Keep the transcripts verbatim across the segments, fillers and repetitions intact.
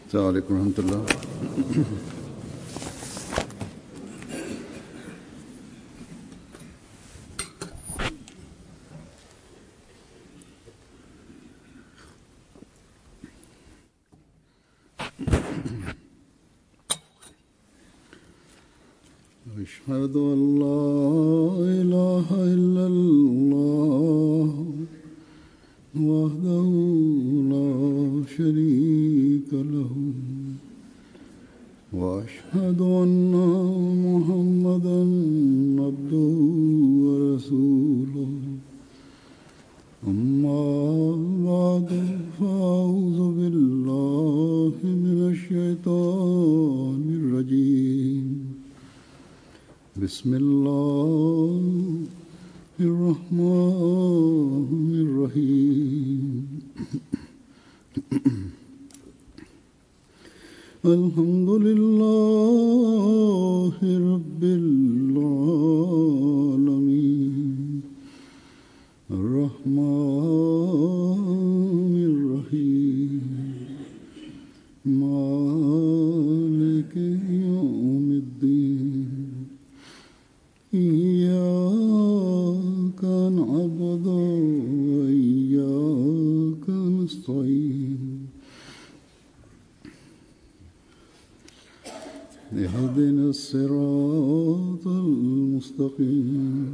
السلام عليكم ورحمة الله. أشهد أن لا إله إلا الله وحده لا شريك له وأشهد أن محمدا عبده ورسوله أما بعد فأعوذ بالله من الشيطان الرجيم بسم الله الرحمن الرحيم الحمد لله رب العالمين الرحمن الرحيم مالك يوم الدين إياك نعبد وإياك نستعين اهدنا الصراط المستقيم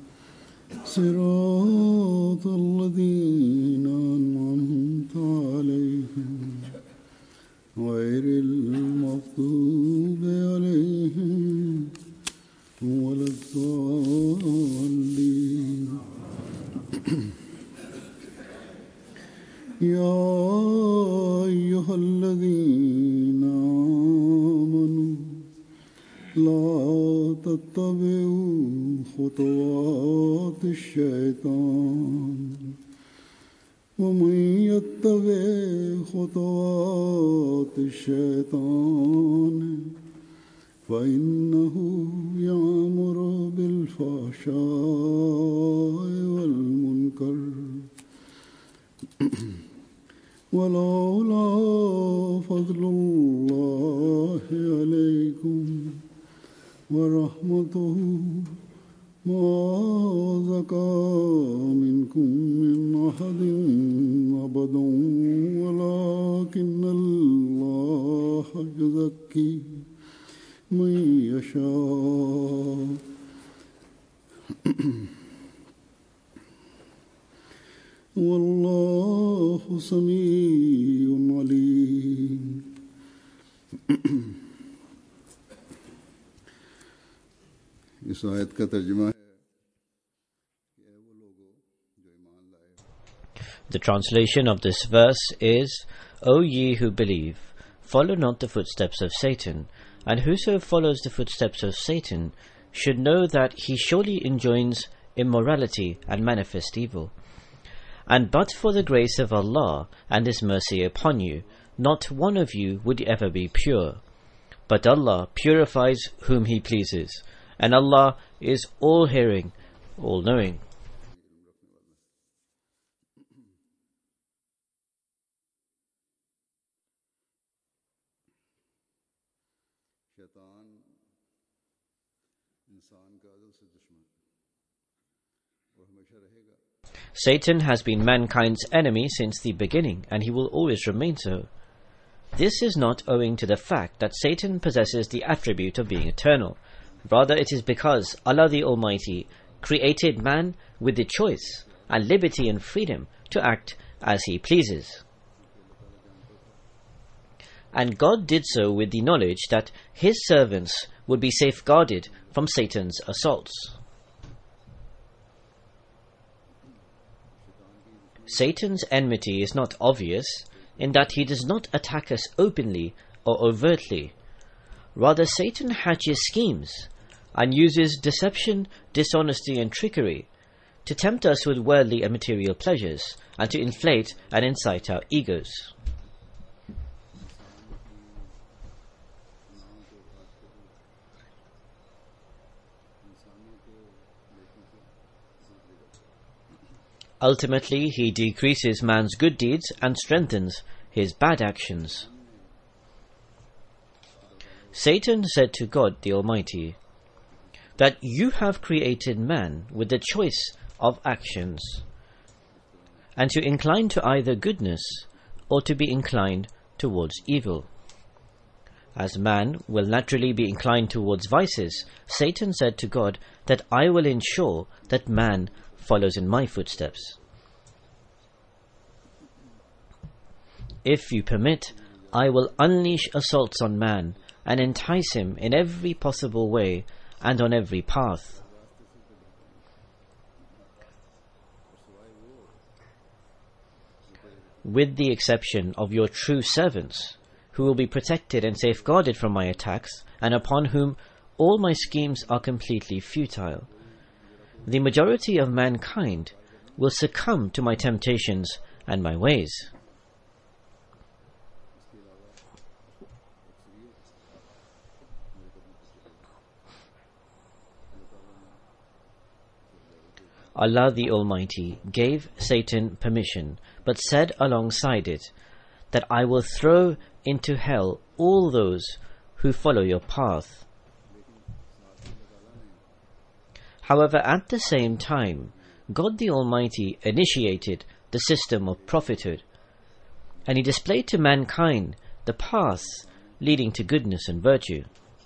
صراط الذين أنعمت عليهم غير المغضوب عليهم ولا الضالين. يا أيها الذين آمنوا لا تتبعوا خطوات الشيطان ومن يتبع خطوات الشيطان فإنه يأمر بالفحشاء والمنكر ولولا فضل الله عليكم ورحمته ما زكى منكم من أحد أبدا ولكن الله يزكي من يشاء والله سميع عليم. इस आयत का तर्जुमा है The translation of this verse is, O ye who believe, follow not the footsteps of Satan, and whoso follows the footsteps of Satan should know that he surely enjoins immorality and manifest evil. And but for the grace of Allah and His mercy upon you, not one of you would ever be pure. But Allah purifies whom He pleases, and Allah is all-hearing, all-knowing. Satan has been mankind's enemy since the beginning, and he will always remain so. This is not owing to the fact that Satan possesses the attribute of being eternal. Rather, it is because Allah the Almighty created man with the choice and liberty and freedom to act as He pleases. And God did so with the knowledge that His servants would be safeguarded from Satan's assaults. Satan's enmity is not obvious in that he does not attack us openly or overtly. Rather, Satan hatches schemes and uses deception, dishonesty and trickery to tempt us with worldly and material pleasures and to inflate and incite our egos. Ultimately, he decreases man's good deeds and strengthens his bad actions. Satan said to God the Almighty that you have created man with the choice of actions, and to incline to either goodness or to be inclined towards evil. As man will naturally be inclined towards vices, Satan said to God that I will ensure that man follows in my footsteps. If you permit, I will unleash assaults on man and entice him in every possible way and on every path. With the exception of your true servants, who will be protected and safeguarded from my attacks, and upon whom all my schemes are completely futile, the majority of mankind will succumb to my temptations and my ways. Allah the Almighty gave Satan permission, but said alongside it that I will throw into hell all those who follow your path. However, at the same time, God the Almighty initiated the system of prophethood, and He displayed to mankind the paths leading to goodness and virtue.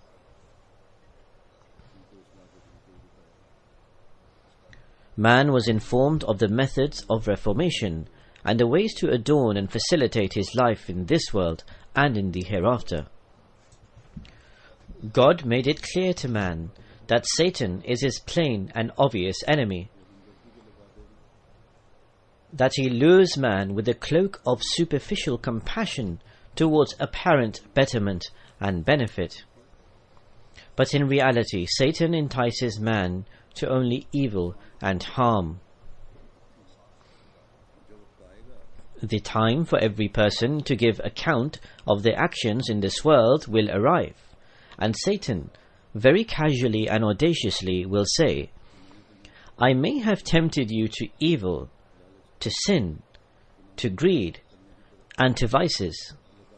Man was informed of the methods of reformation and the ways to adorn and facilitate his life in this world and in the hereafter. God made it clear to man that Satan is his plain and obvious enemy, that he lures man with a cloak of superficial compassion towards apparent betterment and benefit. But in reality, Satan entices man to only evil and harm. The time for every person to give account of their actions in this world will arrive, and Satan, very casually and audaciously, will say, I may have tempted you to evil, to sin, to greed, and to vices.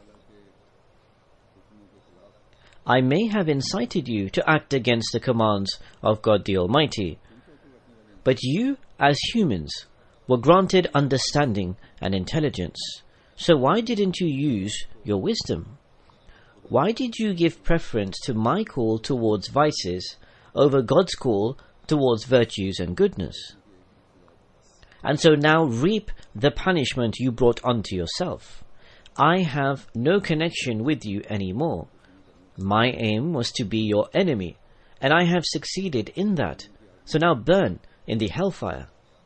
I may have incited you to act against the commands of God the Almighty, but you, as humans, were granted understanding and intelligence. So why didn't you use your wisdom? Why did you give preference to my call towards vices over God's call towards virtues and goodness? And so now reap the punishment you brought onto yourself. I have no connection with you anymore. My aim was to be your enemy, and I have succeeded in that. So now burn in the hellfire.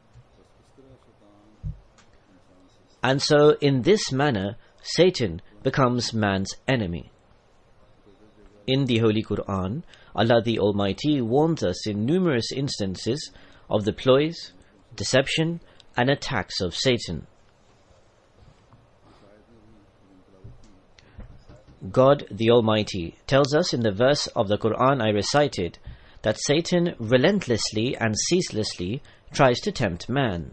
And so in this manner, Satan becomes man's enemy. In the Holy Quran, Allah the Almighty warns us in numerous instances of the ploys, deception, and attacks of Satan. God the Almighty tells us in the verse of the Quran I recited that Satan relentlessly and ceaselessly tries to tempt man.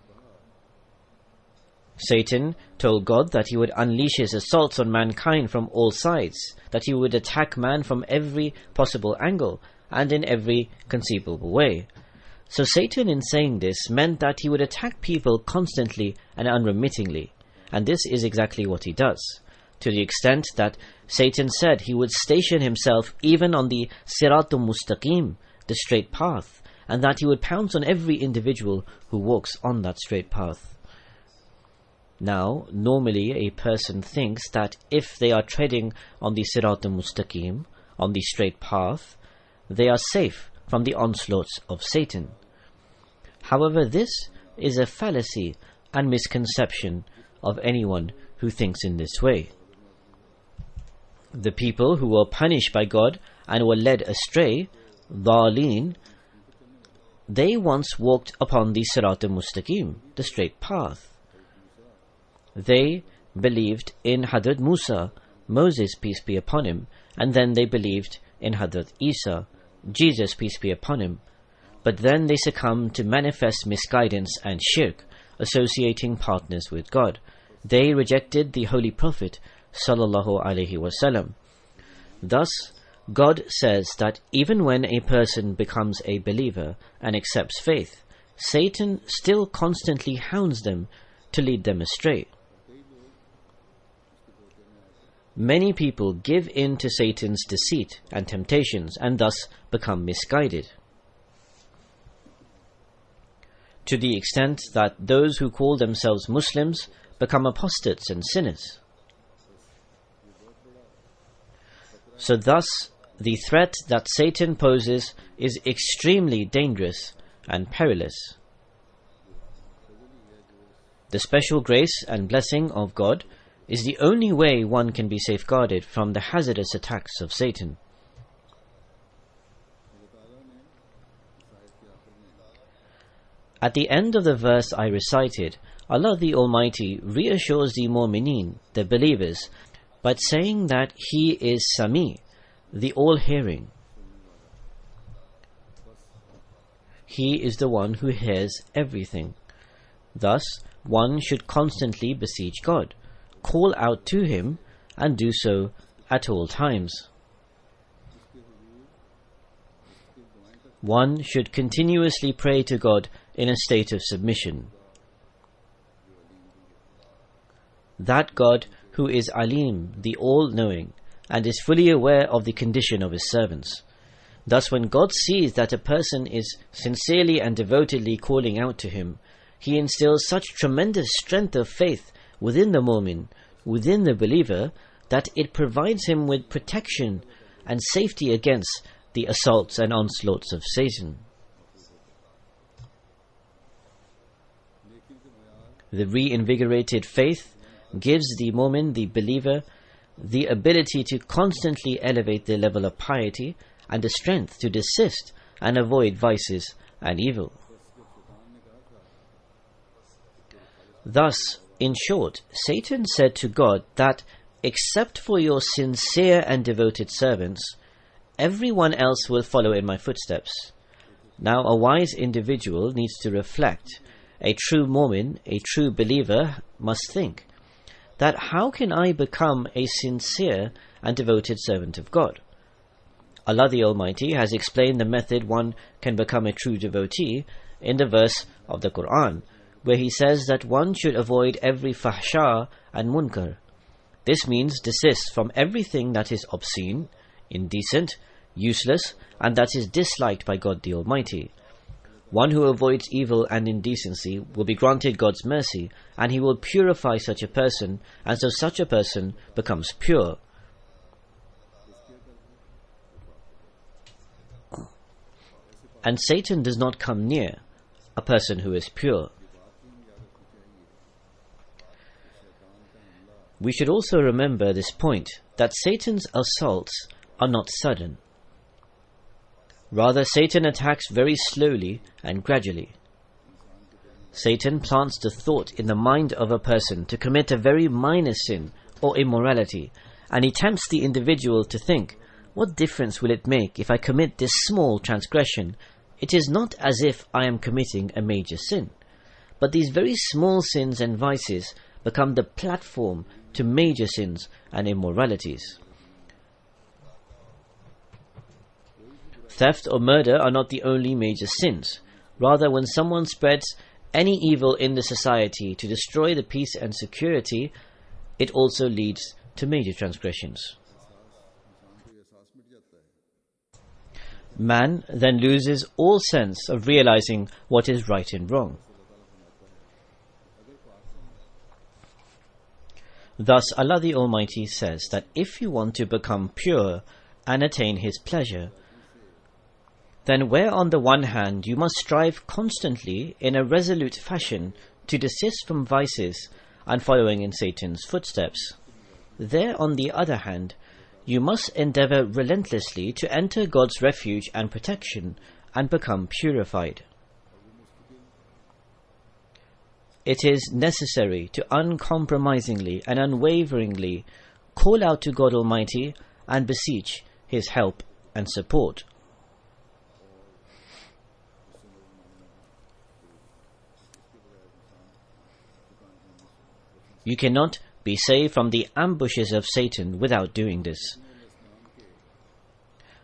Satan told God that he would unleash his assaults on mankind from all sides, that he would attack man from every possible angle and in every conceivable way. So Satan, in saying this, meant that he would attack people constantly and unremittingly, and this is exactly what he does, to the extent that Satan said he would station himself even on the Siratul Mustaqim, the straight path, and that he would pounce on every individual who walks on that straight path. Now, normally a person thinks that if they are treading on the Siratul Mustaqim, on the straight path, they are safe from the onslaughts of Satan. However, this is a fallacy and misconception of anyone who thinks in this way. The people who were punished by God and were led astray, Dhalin, they once walked upon the Sirat al-Mustaqim, the straight path. They believed in Hadrat Musa, Moses, peace be upon him, and then they believed in Hadrat Isa, Jesus, peace be upon him. But then they succumbed to manifest misguidance and shirk, associating partners with God. They rejected the Holy Prophet sallallahu alaihi wasallam. Thus, God says that even when a person becomes a believer and accepts faith, Satan still constantly hounds them to lead them astray. Many people give in to Satan's deceit and temptations and thus become misguided, to the extent that those who call themselves Muslims become apostates and sinners. So thus, the threat that Satan poses is extremely dangerous and perilous. The special grace and blessing of God is the only way one can be safeguarded from the hazardous attacks of Satan. At the end of the verse I recited, Allah the Almighty reassures the mu'mineen, the believers, by saying that He is Sami, the all-hearing. He is the one who hears everything. Thus, one should constantly beseech God, call out to Him, and do so at all times. One should continuously pray to God in a state of submission. That God who is Alim, the all-knowing, and is fully aware of the condition of His servants. Thus, when God sees that a person is sincerely and devotedly calling out to Him, He instills such tremendous strength of faith within the mu'min, within the believer, that it provides him with protection and safety against the assaults and onslaughts of Satan. The reinvigorated faith gives the mu'min, the believer, the ability to constantly elevate their level of piety and the strength to desist and avoid vices and evil. Thus, in short, Satan said to God that, except for your sincere and devoted servants, everyone else will follow in my footsteps. Now, a wise individual needs to reflect. A true mu'min, a true believer, must think that how can I become a sincere and devoted servant of God? Allah the Almighty has explained the method one can become a true devotee in the verse of the Quran, where He says that one should avoid every fahsha and munkar. This means desist from everything that is obscene, indecent, useless, and that is disliked by God the Almighty. One who avoids evil and indecency will be granted God's mercy, and He will purify such a person, and so such a person becomes pure. And Satan does not come near a person who is pure. We should also remember this point, that Satan's assaults are not sudden. Rather, Satan attacks very slowly and gradually. Satan plants the thought in the mind of a person to commit a very minor sin or immorality, and he tempts the individual to think, what difference will it make if I commit this small transgression? It is not as if I am committing a major sin. But these very small sins and vices become the platform to major sins and immoralities. Theft or murder are not the only major sins. Rather, when someone spreads any evil in the society to destroy the peace and security, it also leads to major transgressions. Man then loses all sense of realizing what is right and wrong. Thus, Allah the Almighty says that if you want to become pure and attain His pleasure, then where on the one hand you must strive constantly in a resolute fashion to desist from vices and following in Satan's footsteps, there on the other hand you must endeavor relentlessly to enter God's refuge and protection and become purified. It is necessary to uncompromisingly and unwaveringly call out to God Almighty and beseech His help and support. You cannot be saved from the ambushes of Satan without doing this.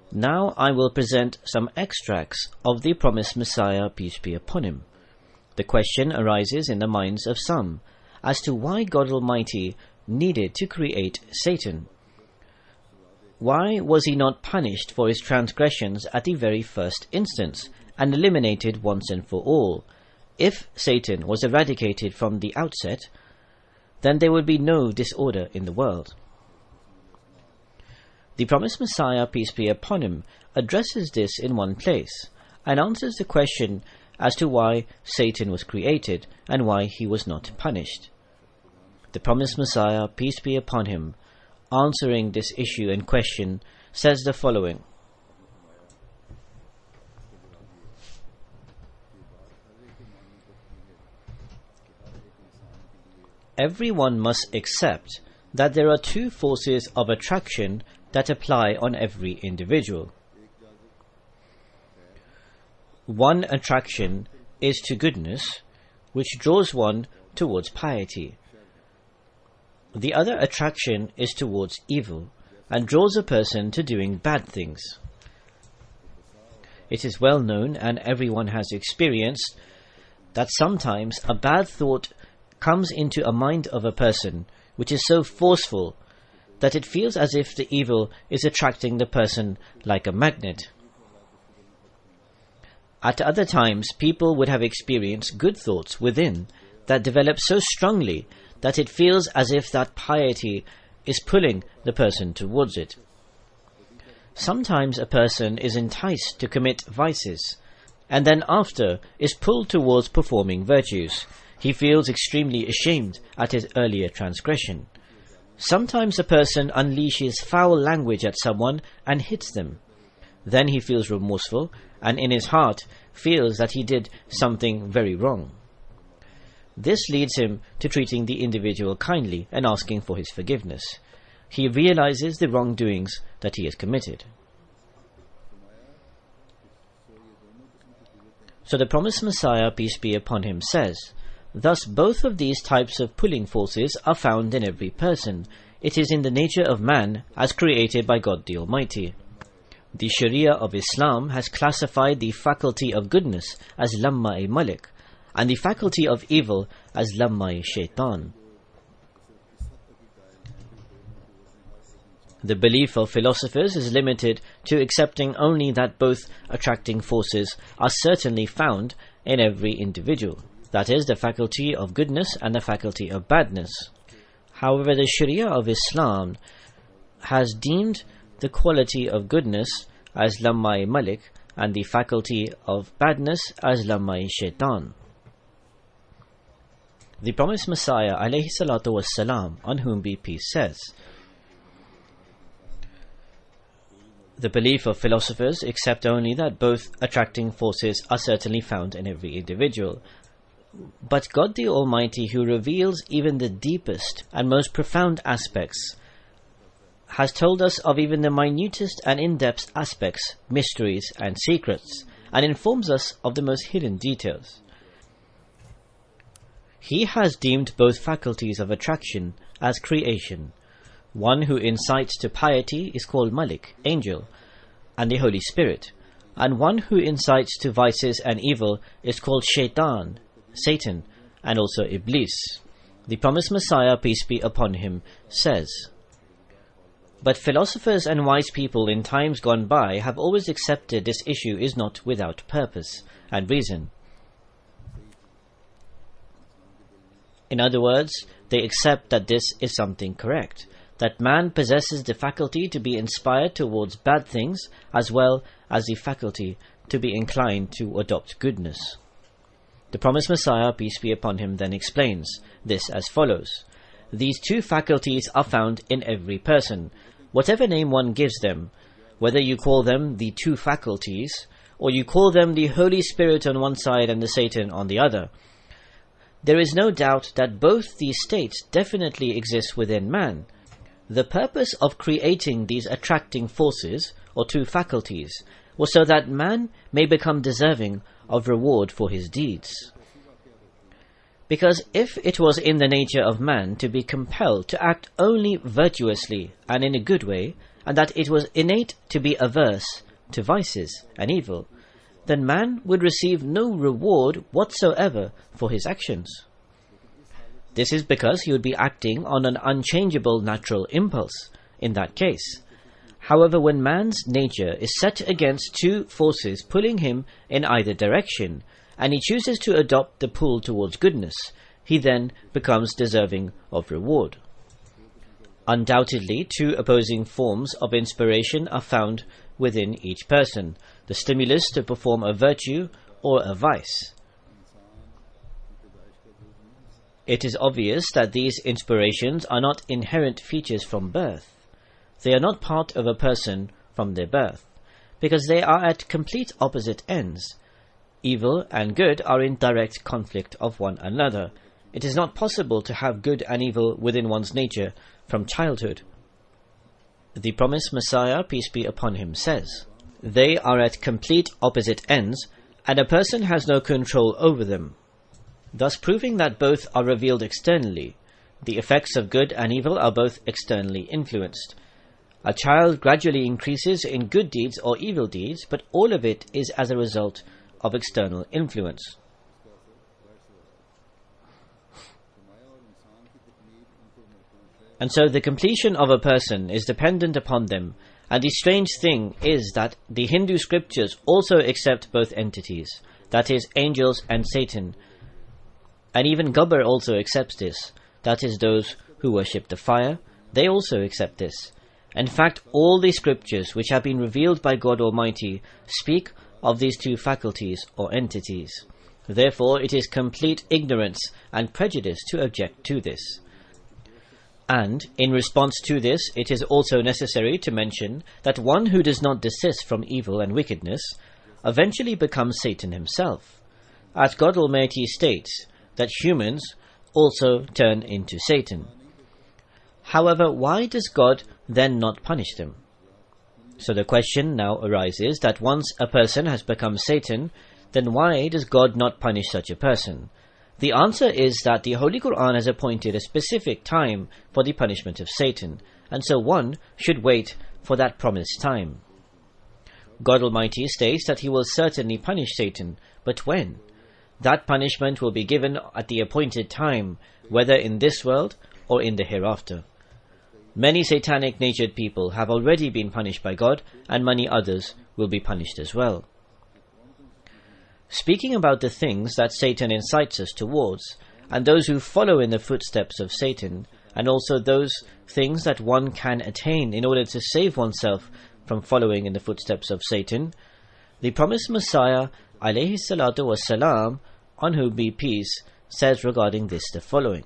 Now I will present some extracts of the promised Messiah, peace be upon him. The question arises in the minds of some as to why God Almighty needed to create Satan. Why was he not punished for his transgressions at the very first instance and eliminated once and for all? If Satan was eradicated from the outset, then there would be no disorder in the world. The promised Messiah, peace be upon him, addresses this in one place and answers the question as to why Satan was created and why he was not punished. The promised Messiah, peace be upon him, answering this issue and question, says the following. Everyone must accept that there are two forces of attraction that apply on every individual. One attraction is to goodness, which draws one towards piety. The other attraction is towards evil, and draws a person to doing bad things. It is well known, and everyone has experienced, that sometimes a bad thought comes into a mind of a person which is so forceful that it feels as if the evil is attracting the person like a magnet. At other times, people would have experienced good thoughts within that develop so strongly that it feels as if that piety is pulling the person towards it. Sometimes a person is enticed to commit vices, and then after is pulled towards performing virtues. He feels extremely ashamed at his earlier transgression. Sometimes a person unleashes foul language at someone and hits them. Then he feels remorseful and in his heart feels that he did something very wrong. This leads him to treating the individual kindly and asking for his forgiveness. He realizes the wrongdoings that he has committed. So the promised Messiah, peace be upon him, says, thus both of these types of pulling forces are found in every person. It is in the nature of man as created by God the Almighty. The Sharia of Islam has classified the faculty of goodness as lamma-e malik and the faculty of evil as lamma-e shaitan. The belief of philosophers is limited to accepting only that both attracting forces are certainly found in every individual. That is, the faculty of goodness and the faculty of badness. However, the Sharia of Islam has deemed the quality of goodness as lamma-e malik and the faculty of badness as lamma-e shaitan. The promised Messiah, alayhi salatu wassalam, on whom be peace, says, the belief of philosophers accept only that both attracting forces are certainly found in every individual. But God the Almighty, who reveals even the deepest and most profound aspects, has told us of even the minutest and in-depth aspects, mysteries and secrets, and informs us of the most hidden details. He has deemed both faculties of attraction as creation. One who incites to piety is called Malik, angel, and the Holy Spirit, and one who incites to vices and evil is called Shaitan, Satan, and also Iblis. The promised Messiah, peace be upon him, says, but philosophers and wise people in times gone by have always accepted this issue is not without purpose and reason. In other words, they accept that this is something correct, that man possesses the faculty to be inspired towards bad things as well as the faculty to be inclined to adopt goodness. The promised Messiah, peace be upon him, then explains this as follows. These two faculties are found in every person, whatever name one gives them, whether you call them the two faculties, or you call them the Holy Spirit on one side and the Satan on the other. There is no doubt that both these states definitely exist within man. The purpose of creating these attracting forces, or two faculties, was so that man may become deserving of reward for his deeds. Because if it was in the nature of man to be compelled to act only virtuously and in a good way, and that it was innate to be averse to vices and evil, then man would receive no reward whatsoever for his actions. This is because he would be acting on an unchangeable natural impulse in that case. However, when man's nature is set against two forces pulling him in either direction, and he chooses to adopt the pull towards goodness, he then becomes deserving of reward. Undoubtedly, two opposing forms of inspiration are found within each person, the stimulus to perform a virtue or a vice. It is obvious that these inspirations are not inherent features from birth. They are not part of a person from their birth, because they are at complete opposite ends. Evil and good are in direct conflict of one another. It is not possible to have good and evil within one's nature from childhood. The promised Messiah, peace be upon him, says, "They are at complete opposite ends, and a person has no control over them," thus proving that both are revealed externally. The effects of good and evil are both externally influenced. A child gradually increases in good deeds or evil deeds, but all of it is as a result of external influence. And so the completion of a person is dependent upon them, and the strange thing is that the Hindu scriptures also accept both entities, that is, angels and Satan. And even Gabbar also accepts this, that is, those who worship the fire, they also accept this. In fact, all the scriptures which have been revealed by God Almighty speak of these two faculties or entities. Therefore, it is complete ignorance and prejudice to object to this. And, in response to this, it is also necessary to mention that one who does not desist from evil and wickedness eventually becomes Satan himself. As God Almighty states, that humans also turn into Satan. However, why does God then not punish them? So the question now arises that once a person has become Satan, then why does God not punish such a person? The answer is that the Holy Quran has appointed a specific time for the punishment of Satan, and so one should wait for that promised time. God Almighty states that He will certainly punish Satan, but when? That punishment will be given at the appointed time, whether in this world or in the hereafter. Many satanic-natured people have already been punished by God, and many others will be punished as well. Speaking about the things that Satan incites us towards, and those who follow in the footsteps of Satan, and also those things that one can attain in order to save oneself from following in the footsteps of Satan, the promised Messiah, alayhi salatu wassalam, on whom be peace, says regarding this the following.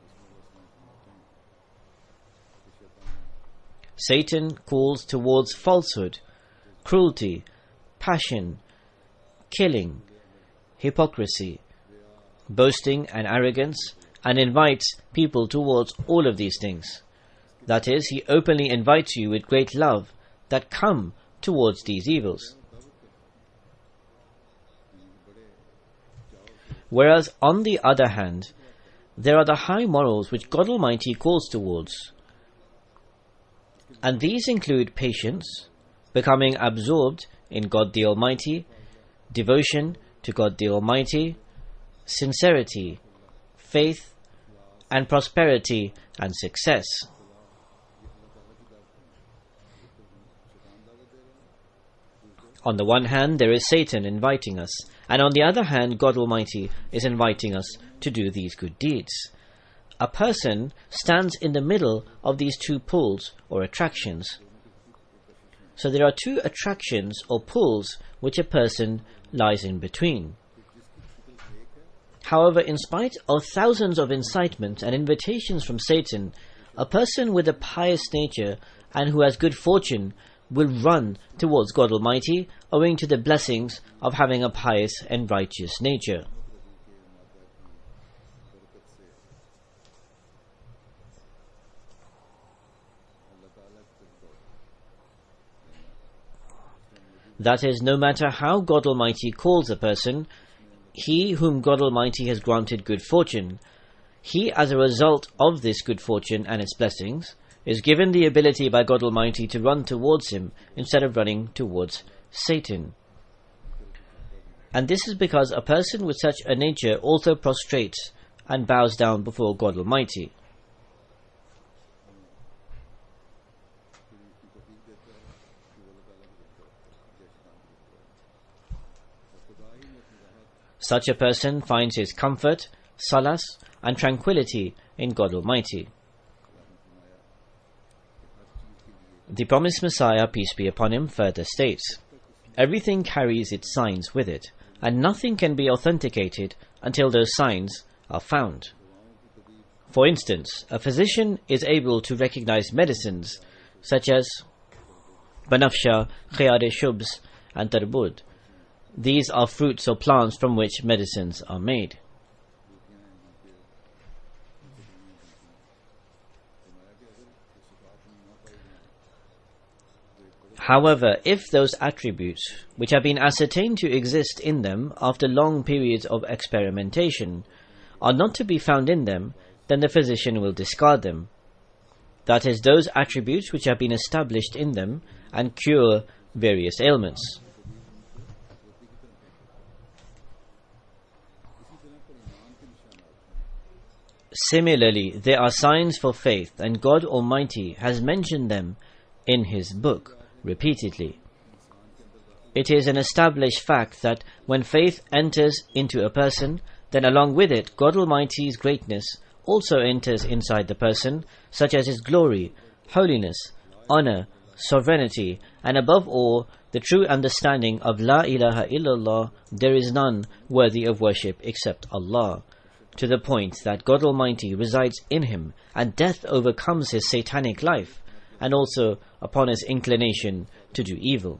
Satan calls towards falsehood, cruelty, passion, killing, hypocrisy, boasting and arrogance, and invites people towards all of these things. That is, he openly invites you with great love that come towards these evils. Whereas, on the other hand, there are the high morals which God Almighty calls towards. And these include patience, becoming absorbed in God the Almighty, devotion to God the Almighty, sincerity, faith, and prosperity and success. On the one hand, there is Satan inviting us, and on the other hand, God Almighty is inviting us to do these good deeds. A person stands in the middle of these two pulls or attractions. So there are two attractions or pulls which a person lies in between. However, in spite of thousands of incitements and invitations from Satan, a person with a pious nature and who has good fortune will run towards God Almighty owing to the blessings of having a pious and righteous nature. That is, no matter how God Almighty calls a person, he whom God Almighty has granted good fortune, he as a result of this good fortune and its blessings is given the ability by God Almighty to run towards him instead of running towards Satan. And this is because a person with such a nature also prostrates and bows down before God Almighty. Such a person finds his comfort, solace, and tranquility in God Almighty. The promised Messiah, peace be upon him, further states, everything carries its signs with it, and nothing can be authenticated until those signs are found. For instance, a physician is able to recognize medicines such as banafsha, khiyar-e-shubs, and tarbud. These are fruits or plants from which medicines are made. However, if those attributes, which have been ascertained to exist in them after long periods of experimentation, are not to be found in them, then the physician will discard them. That is, those attributes which have been established in them and cure various ailments. Similarly, there are signs for faith, and God Almighty has mentioned them in His book repeatedly. It is an established fact that when faith enters into a person, then along with it, God Almighty's greatness also enters inside the person, such as His glory, holiness, honor, sovereignty, and above all, the true understanding of La ilaha illallah, there is none worthy of worship except Allah, to the point that God Almighty resides in him, and death overcomes his satanic life, and also upon his inclination to do evil.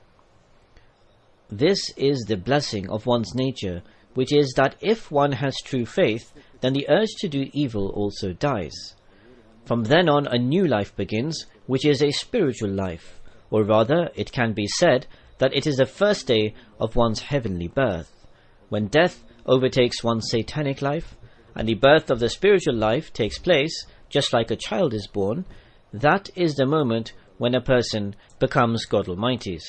This is the blessing of one's nature, which is that if one has true faith, then the urge to do evil also dies. From then on a new life begins, which is a spiritual life, or rather it can be said that it is the first day of one's heavenly birth, when death overtakes one's satanic life, and the birth of the spiritual life takes place, just like a child is born. That is the moment when a person becomes God Almighty's.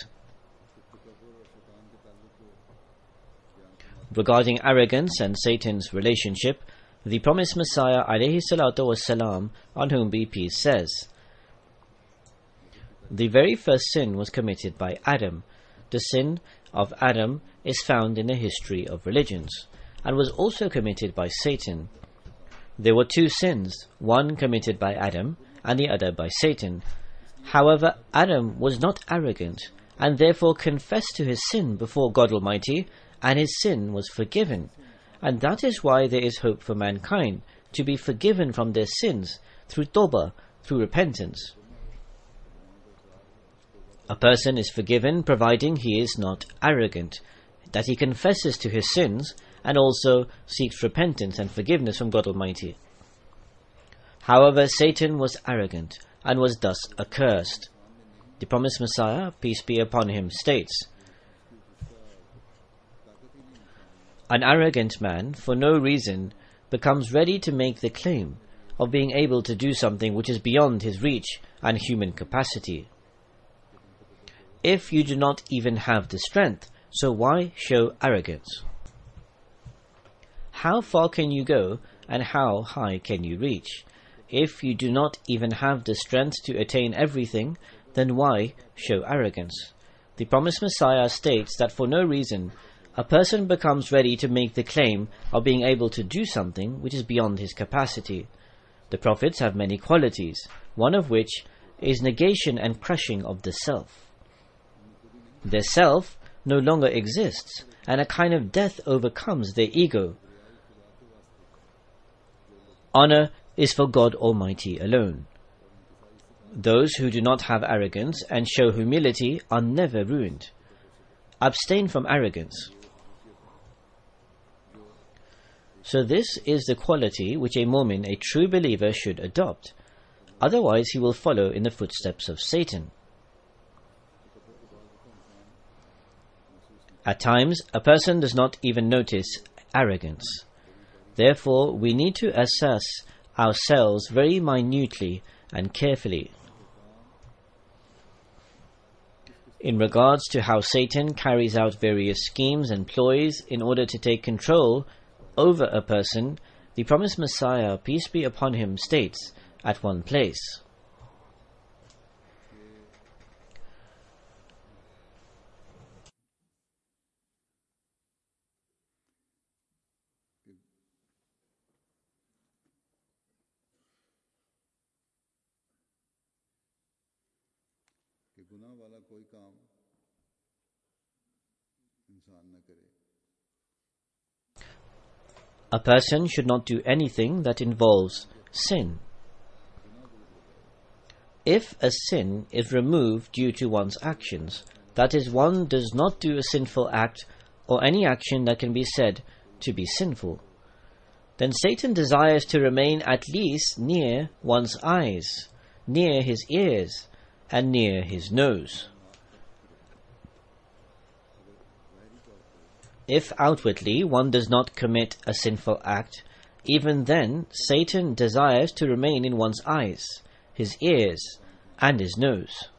Regarding arrogance and Satan's relationship, the promised Messiah alayhi salatu wassalam, on whom be peace, says, the very first sin was committed by Adam. The sin of Adam is found in the history of religions, and was also committed by Satan. There were two sins, one committed by Adam, and the other by Satan. However, Adam was not arrogant, and therefore confessed to his sin before God Almighty, and his sin was forgiven. And that is why there is hope for mankind, to be forgiven from their sins, through tawbah, through repentance. A person is forgiven providing he is not arrogant, that he confesses to his sins and also seeks repentance and forgiveness from God Almighty. However, Satan was arrogant and was thus accursed. The promised Messiah, peace be upon him, states, an arrogant man, for no reason, becomes ready to make the claim of being able to do something which is beyond his reach and human capacity. If you do not even have the strength, so why show arrogance? How far can you go, and how high can you reach? If you do not even have the strength to attain everything, then why show arrogance? The promised Messiah states that for no reason, a person becomes ready to make the claim of being able to do something which is beyond his capacity. The prophets have many qualities, one of which is negation and crushing of the self. Their self no longer exists, and a kind of death overcomes their ego. Honor is for God Almighty alone. Those who do not have arrogance and show humility are never ruined. Abstain from arrogance. So this is the quality which a Mu'min, a true believer, should adopt. Otherwise he will follow in the footsteps of Satan. At times, a person does not even notice arrogance. Therefore, we need to assess ourselves very minutely and carefully. In regards to how Satan carries out various schemes and ploys in order to take control over a person, the promised Messiah, peace be upon him, states at one place, गुनाह वाला कोई काम इंसान न करे. A person should not do anything that involves sin. If a sin is removed due to one's actions, that is, one does not do a sinful act or any action that can be said to be sinful, then Satan desires to remain at least near one's eyes, near his ears, and near his nose. If outwardly one does not commit a sinful act, even then Satan desires to remain in one's eyes, his ears, and his nose.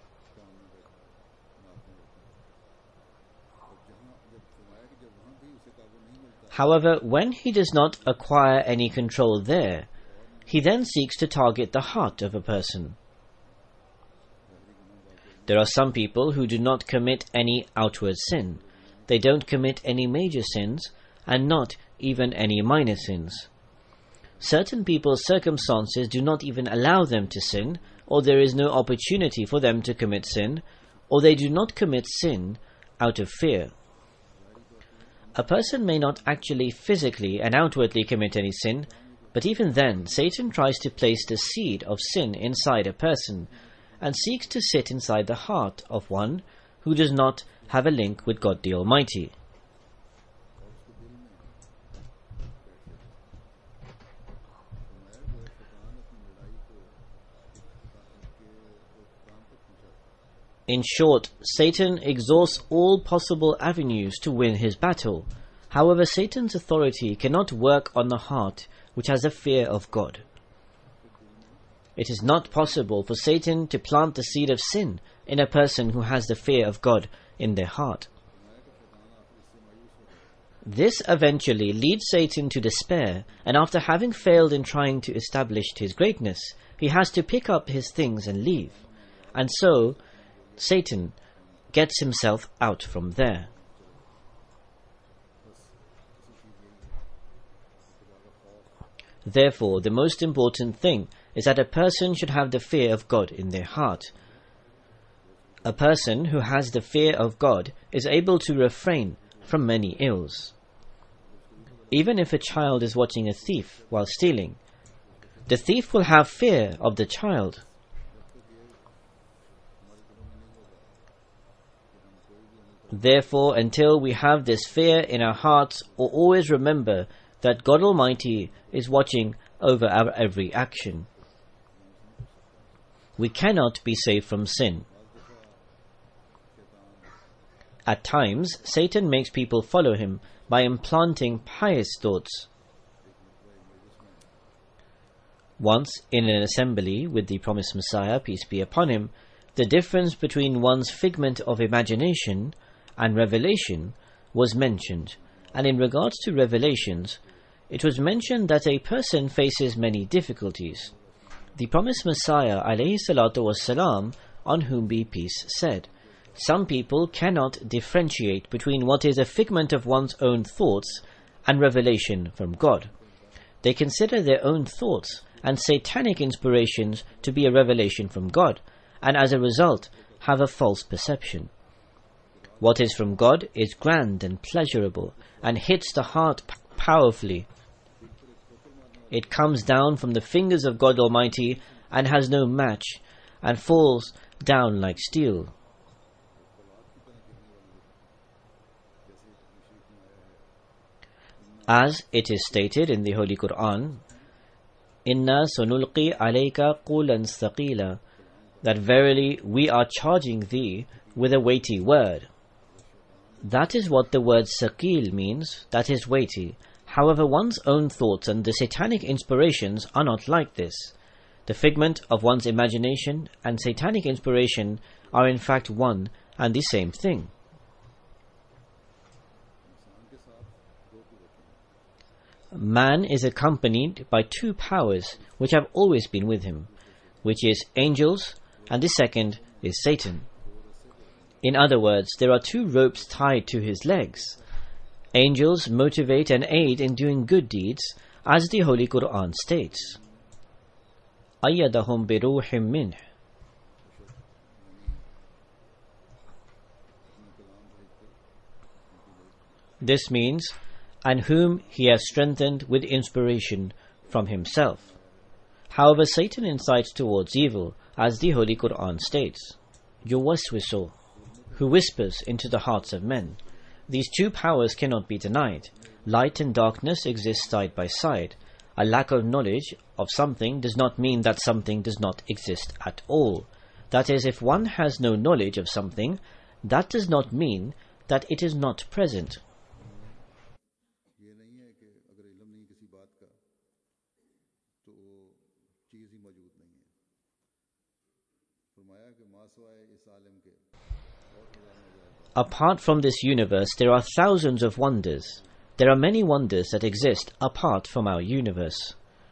However, when he does not acquire any control there, he then seeks to target the heart of a person. There are some people who do not commit any outward sin. They don't commit any major sins, and not even any minor sins. Certain people's circumstances do not even allow them to sin, or there is no opportunity for them to commit sin, or they do not commit sin out of fear. A person may not actually physically and outwardly commit any sin, but even then Satan tries to place the seed of sin inside a person, and seeks to sit inside the heart of one who does not have a link with God the Almighty. In short, Satan exhausts all possible avenues to win his battle. However, Satan's authority cannot work on the heart which has a fear of God. It is not possible for Satan to plant the seed of sin in a person who has the fear of God in their heart. This eventually leads Satan to despair, and after having failed in trying to establish his greatness, he has to pick up his things and leave. And so, Satan gets himself out from there. Therefore, the most important thing is that a person should have the fear of God in their heart. A person who has the fear of God is able to refrain from many ills. Even if a child is watching a thief while stealing, the thief will have fear of the child. Therefore, until we have this fear in our hearts, or always remember that God Almighty is watching over our every action, we cannot be saved from sin. At times, Satan makes people follow him by implanting pious thoughts. Once, in an assembly with the promised Messiah, peace be upon him, the difference between one's figment of imagination and revelation was mentioned, and in regards to revelations, it was mentioned that a person faces many difficulties. The promised Messiah, alayhi salatu wassalam, on whom be peace, said, some people cannot differentiate between what is a figment of one's own thoughts and revelation from God. They consider their own thoughts and satanic inspirations to be a revelation from God, and as a result have a false perception. What is from God is grand and pleasurable, and hits the heart p- powerfully. It comes down from the fingers of God Almighty and has no match, and falls down like steel. As it is stated in the Holy Quran, Inna sanulqi alayka qulan thaqila, that verily we are charging thee with a weighty word. That is what the word saqil means, that is weighty. However, one's own thoughts and the satanic inspirations are not like this. The figment of one's imagination and satanic inspiration are in fact one and the same thing. Man is accompanied by two powers which have always been with him, which is angels, and the second is Satan. In other words, there are two ropes tied to his legs. Angels motivate and aid in doing good deeds, as the Holy Quran states. أَيَّدَهُمْ بِرُوحٍ مِّنْهِ. This means, and whom he has strengthened with inspiration from himself. However, Satan incites towards evil, as the Holy Quran states, يُوَسْوِسُ, who whispers into the hearts of men. These two powers cannot be denied. Light and darkness exist side by side. A lack of knowledge of something does not mean that something does not exist at all. That is, if one has no knowledge of something, that does not mean that it is not present. Apart from this universe, there are thousands of wonders. There are many wonders that exist apart from our universe.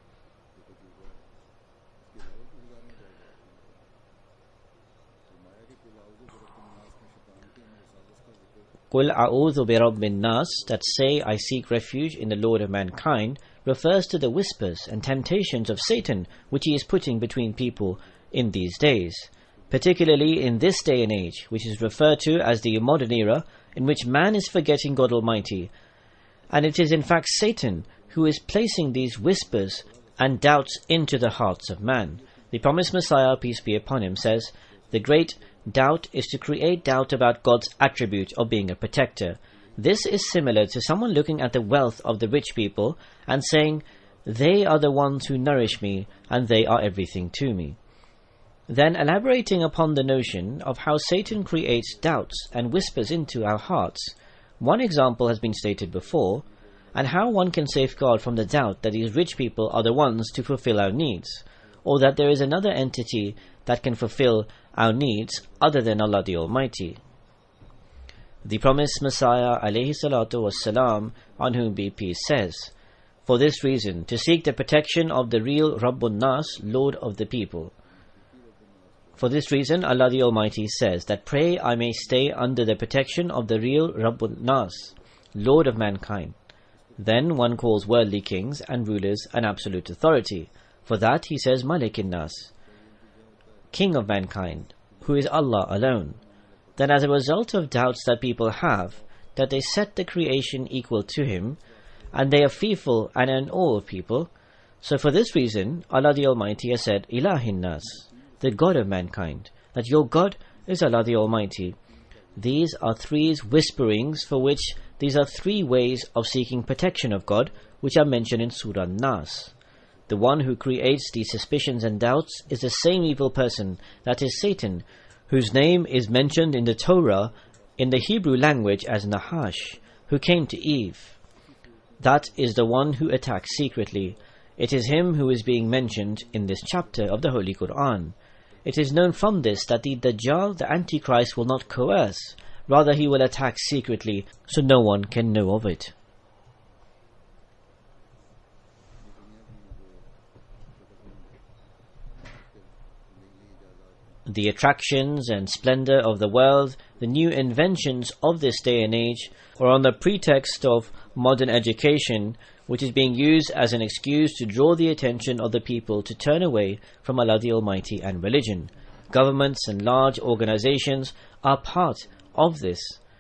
قُلْ أَعُوذُ بِرَبِّ النَّاسِ, that say, I seek refuge in the Lord of mankind, refers to the whispers and temptations of Satan which he is putting between people in these days, particularly in this day and age, which is referred to as the modern era, in which man is forgetting God Almighty. And it is in fact Satan who is placing these whispers and doubts into the hearts of man. The promised Messiah, peace be upon him, says, the great doubt is to create doubt about God's attribute of being a protector. This is similar to someone looking at the wealth of the rich people and saying, they are the ones who nourish me and they are everything to me. Then elaborating upon the notion of how Satan creates doubts and whispers into our hearts, one example has been stated before, and how one can safeguard from the doubt that these rich people are the ones to fulfill our needs, or that there is another entity that can fulfill our needs other than Allah the Almighty. The promised Messiah alayhi salatu wassalam, on whom be peace, says, for this reason, to seek the protection of the real Rabbun Nas, Lord of the people. For this reason, Allah the Almighty says that pray I may stay under the protection of the real Rabbun Nas, Lord of mankind. Then one calls worldly kings and rulers an absolute authority. For that he says Malikin Nas, King of mankind, who is Allah alone. Then as a result of doubts that people have, that they set the creation equal to him, and they are fearful and in awe of people, so for this reason Allah the Almighty has said Ilahin Nas, the God of mankind, that your God is Allah the Almighty. These are three whisperings for which these are three ways of seeking protection of God, which are mentioned in Surah Nas. The one who creates these suspicions and doubts is the same evil person, that is Satan, whose name is mentioned in the Torah in the Hebrew language as Nahash, who came to Eve. That is the one who attacks secretly. It is him who is being mentioned in this chapter of the Holy Quran. It is known from this that the Dajjal, the Antichrist, will not coerce, rather he will attack secretly, so no one can know of it. The attractions and splendor of the world, the new inventions of this day and age, or on the pretext of modern education, which is being used as an excuse to draw the attention of the people to turn away from Allah the Almighty and religion. Governments and large organizations are part of this.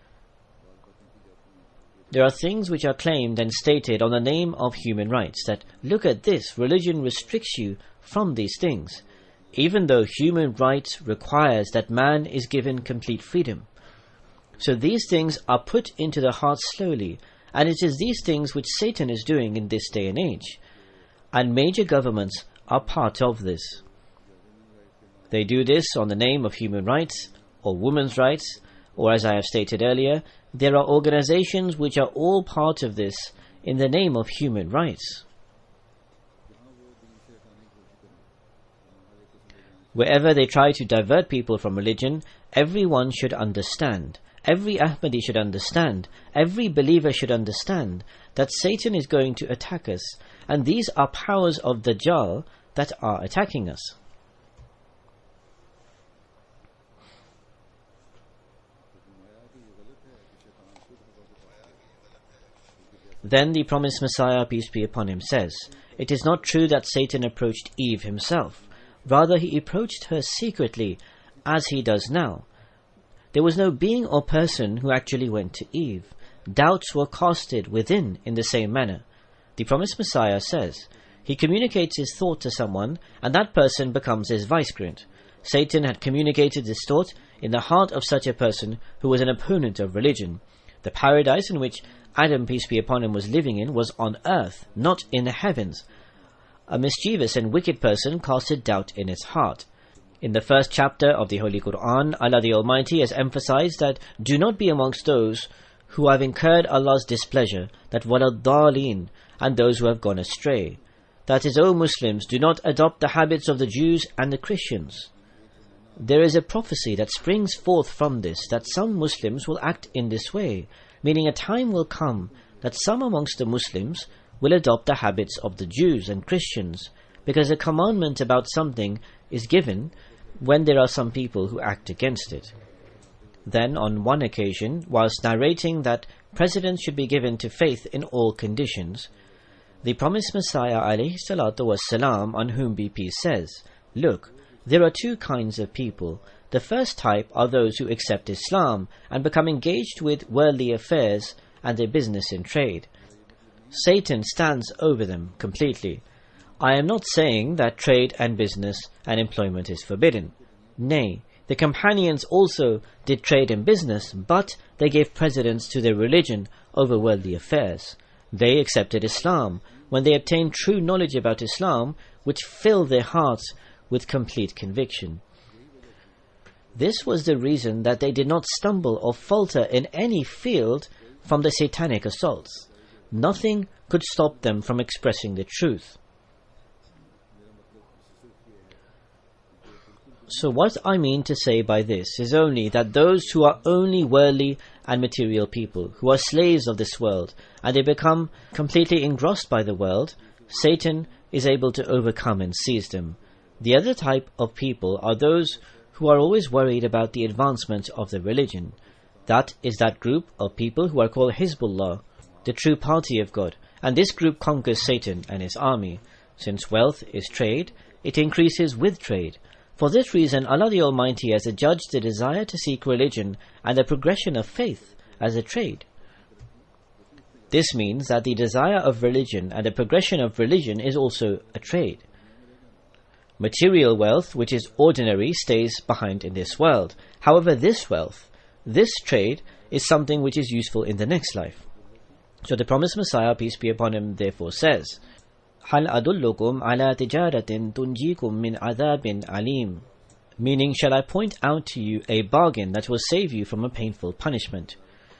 There are things which are claimed and stated on the name of human rights, that look at this, religion restricts you from these things, even though human rights requires that man is given complete freedom. So these things are put into the heart slowly, and it is these things which Satan is doing in this day and age. And major governments are part of this. They do this on the name of human rights, or women's rights, or as I have stated earlier, there are organizations which are all part of this in the name of human rights. Wherever they try to divert people from religion, everyone should understand, every Ahmadi should understand, every believer should understand that Satan is going to attack us, and these are powers of Dajjal that are attacking us. Then the promised Messiah, peace be upon him, says, "It is not true that Satan approached Eve himself. Rather, he approached her secretly, as he does now. There was no being or person who actually went to Eve. Doubts were casted within in the same manner." The promised Messiah says, he communicates his thought to someone, and that person becomes his vicegerent. Satan had communicated this thought in the heart of such a person who was an opponent of religion. The paradise in which Adam, peace be upon him, was living in was on earth, not in the heavens. A mischievous and wicked person casted doubt in his heart. In the first chapter of the Holy Quran, Allah the Almighty has emphasized that do not be amongst those who have incurred Allah's displeasure, that waladdaleen, and those who have gone astray. That is, O Muslims, do not adopt the habits of the Jews and the Christians. There is a prophecy that springs forth from this, that some Muslims will act in this way, meaning a time will come that some amongst the Muslims will adopt the habits of the Jews and Christians, because a commandment about something is given when there are some people who act against it. Then, on one occasion, whilst narrating that precedence should be given to faith in all conditions, the promised Messiah alayhi salatu wassalam, on whom be peace, says, "Look, there are two kinds of people. The first type are those who accept Islam and become engaged with worldly affairs and their business and trade. Satan stands over them completely. I am not saying that trade and business and employment is forbidden. Nay, the companions also did trade and business, but they gave precedence to their religion over worldly affairs. They accepted Islam when they obtained true knowledge about Islam, which filled their hearts with complete conviction. This was the reason that they did not stumble or falter in any field from the satanic assaults. Nothing could stop them from expressing the truth." So what I mean to say by this is only that those who are only worldly and material people, who are slaves of this world, and they become completely engrossed by the world, Satan is able to overcome and seize them. The other type of people are those who are always worried about the advancement of the religion. That is that group of people who are called Hizbullah, the true party of God, and this group conquers Satan and his army. Since wealth is trade, it increases with trade. For this reason, Allah the Almighty has adjudged the desire to seek religion and the progression of faith as a trade. This means that the desire of religion and the progression of religion is also a trade. Material wealth, which is ordinary, stays behind in this world. However, this wealth, this trade, is something which is useful in the next life. So the promised Messiah, peace be upon him, therefore says, "Hal adullukum ala tijaratin tunjikum min adhabin alim." Meaning, shall I point out to you a bargain that will save you from a painful punishment?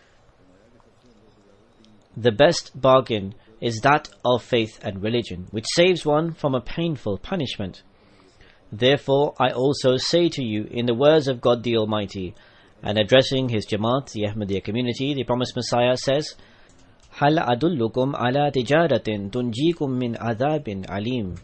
The best bargain is that of faith and religion, which saves one from a painful punishment. Therefore, I also say to you, in the words of God the Almighty, and addressing his Jamaat, the Ahmadiyya community, the promised Messiah says, "Hal adullukum ala tijaratin tunjikum min adhabin alim."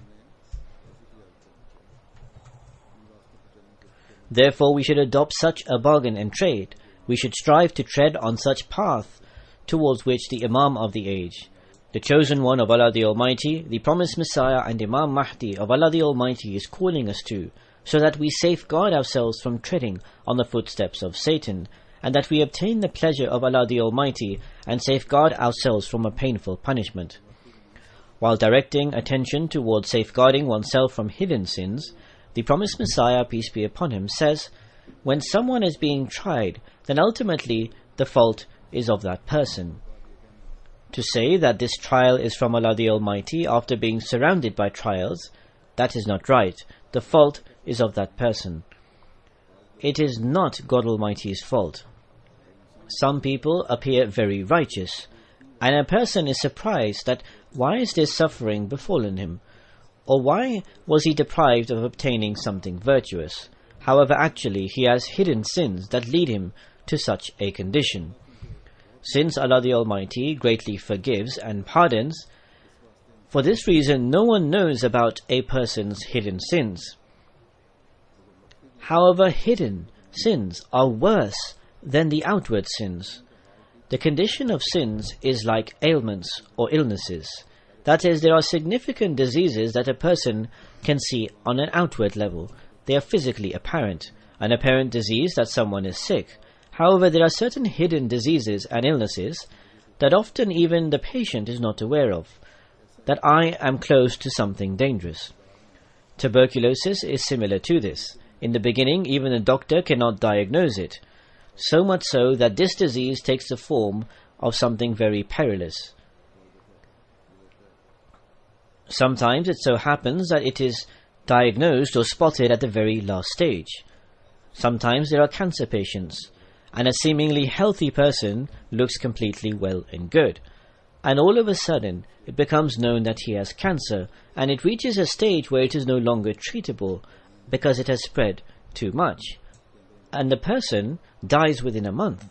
Therefore, we should adopt such a bargain and trade. We should strive to tread on such path towards which the Imam of the age, the chosen one of Allah the Almighty, the promised Messiah and Imam Mahdi of Allah the Almighty is calling us to, so that we safeguard ourselves from treading on the footsteps of Satan, and that we obtain the pleasure of Allah the Almighty and safeguard ourselves from a painful punishment. While directing attention towards safeguarding oneself from hidden sins, the promised Messiah, peace be upon him, says, when someone is being tried, then ultimately the fault is of that person. To say that this trial is from Allah the Almighty after being surrounded by trials, that is not right. The fault is of that person. It is not God Almighty's fault. Some people appear very righteous, and a person is surprised that why is this suffering befallen him? Or why was he deprived of obtaining something virtuous? However, actually he has hidden sins that lead him to such a condition. Since Allah the Almighty greatly forgives and pardons, for this reason no one knows about a person's hidden sins. However, hidden sins are worse than the outward sins. The condition of sins is like ailments or illnesses. That is, there are significant diseases that a person can see on an outward level. They are physically apparent, an apparent disease that someone is sick. However, there are certain hidden diseases and illnesses that often even the patient is not aware of, that I am close to something dangerous. Tuberculosis is similar to this. In the beginning, even a doctor cannot diagnose it, so much so that this disease takes the form of something very perilous. Sometimes it so happens that it is diagnosed or spotted at the very last stage. Sometimes there are cancer patients, and a seemingly healthy person looks completely well and good, and all of a sudden it becomes known that he has cancer, and it reaches a stage where it is no longer treatable because it has spread too much, and the person dies within a month.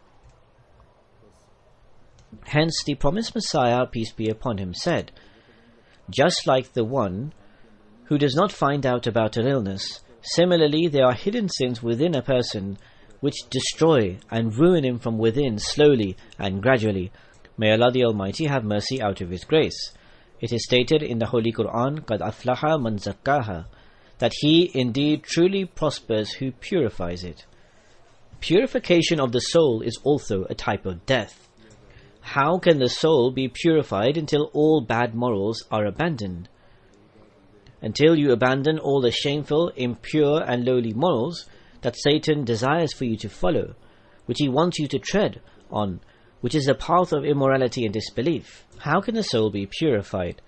Hence the promised Messiah, peace be upon him, said, just like the one who does not find out about an illness, similarly there are hidden sins within a person which destroy and ruin him from within slowly and gradually. May Allah the Almighty have mercy out of His grace. It is stated in the Holy Quran, قَدْ أَفْلَحَ مَنْ زَكَّاهَا, that he indeed truly prospers who purifies it. Purification of the soul is also a type of death. How can the soul be purified until all bad morals are abandoned? Until you abandon all the shameful, impure and lowly morals that Satan desires for you to follow, which he wants you to tread on, which is the path of immorality and disbelief. How can the soul be purified?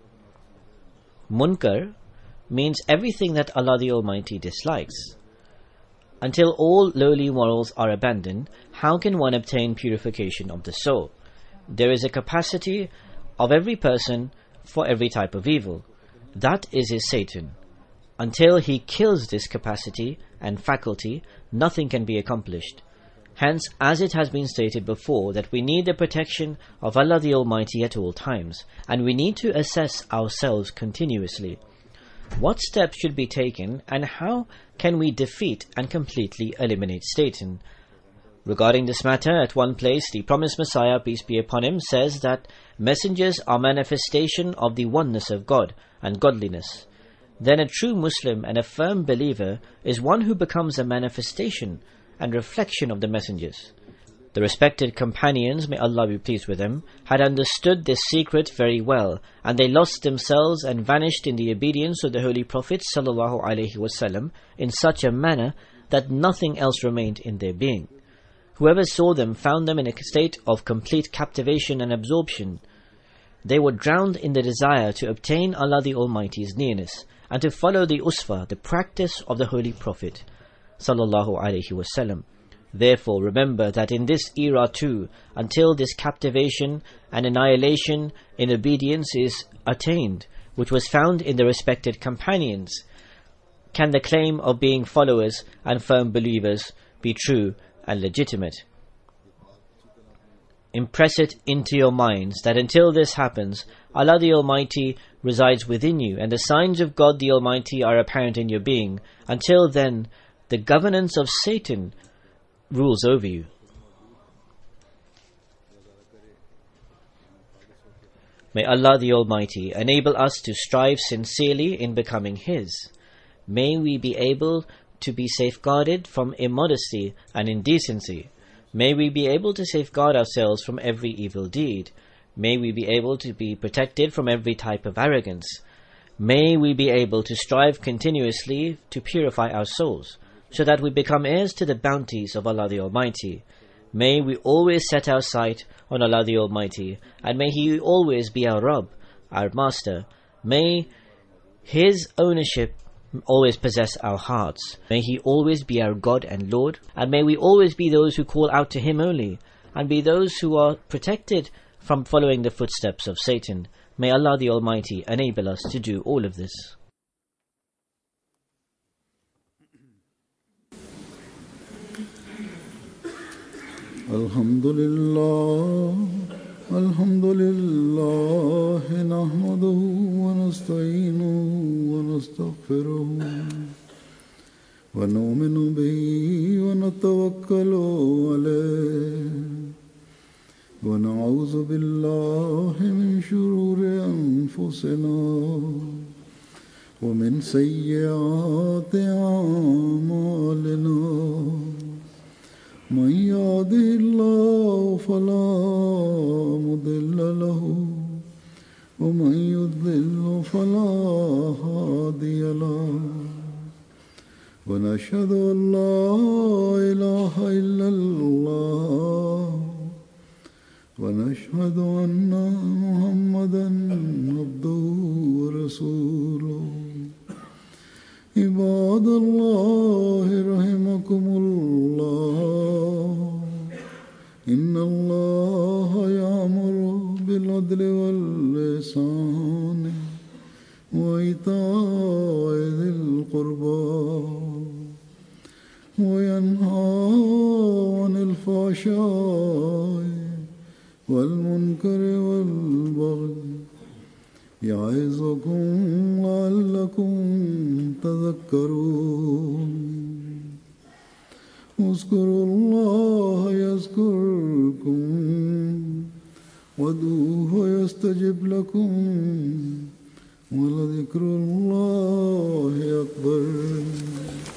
Munkar means everything that Allah the Almighty dislikes. Until all lowly morals are abandoned, how can one obtain purification of the soul? There is a capacity of every person for every type of evil. That is his Satan. Until he kills this capacity and faculty, nothing can be accomplished. Hence, as it has been stated before, that we need the protection of Allah the Almighty at all times, and we need to assess ourselves continuously. What steps should be taken, and how can we defeat and completely eliminate Satan? Regarding this matter, at one place, the promised Messiah, peace be upon him, says that messengers are manifestation of the oneness of God and godliness. Then a true Muslim and a firm believer is one who becomes a manifestation and reflection of the messengers. The respected companions, may Allah be pleased with them, had understood this secret very well, and they lost themselves and vanished in the obedience of the Holy Prophet sallallahu alaihi wasallam in such a manner that nothing else remained in their being. Whoever saw them found them in a state of complete captivation and absorption. They were drowned in the desire to obtain Allah the Almighty's nearness and to follow the uswa, the practice of the Holy Prophet sallallahu alaihi wasallam. Therefore, remember that in this era too, until this captivation and annihilation in obedience is attained, which was found in the respected companions, can the claim of being followers and firm believers be true and legitimate. Impress it into your minds that until this happens, Allah the Almighty resides within you, and the signs of God the Almighty are apparent in your being. Until then, the governance of Satan rules over you. May Allah the Almighty enable us to strive sincerely in becoming His. May we be able to be safeguarded from immodesty and indecency. May we be able to safeguard ourselves from every evil deed. May we be able to be protected from every type of arrogance. May we be able to strive continuously to purify our souls, so that we become heirs to the bounties of Allah the Almighty. May we always set our sight on Allah the Almighty, and may He always be our Rabb, our Master. May His ownership always possess our hearts. May He always be our God and Lord, and may we always be those who call out to Him only, and be those who are protected from following the footsteps of Satan. May Allah the Almighty enable us to do all of this. Alhamdulillah, Alhamdulillah, nahmaduhu wa nasta'inuhu wa nastaghfiruh. ونؤمن به ونتوكل عليه ونعوذ بالله من شرور أنفسنا ومن سيئات أعمالنا من يهده الله فلا مضل له ومن يضلل فلا هادي له ونشهد أن لا إله إلا الله ونشهد أن محمدا عبده ورسوله عباد الله رحمكم الله إن الله يأمر بالعدل والإحسان وإيتاء ذي القربى وينهى عن الفحشاء والمنكر والبغي يعظكم لعلكم تذكرون اذكروا الله يذكركم وادعوه يستجب لكم ولذكر الله أكبر.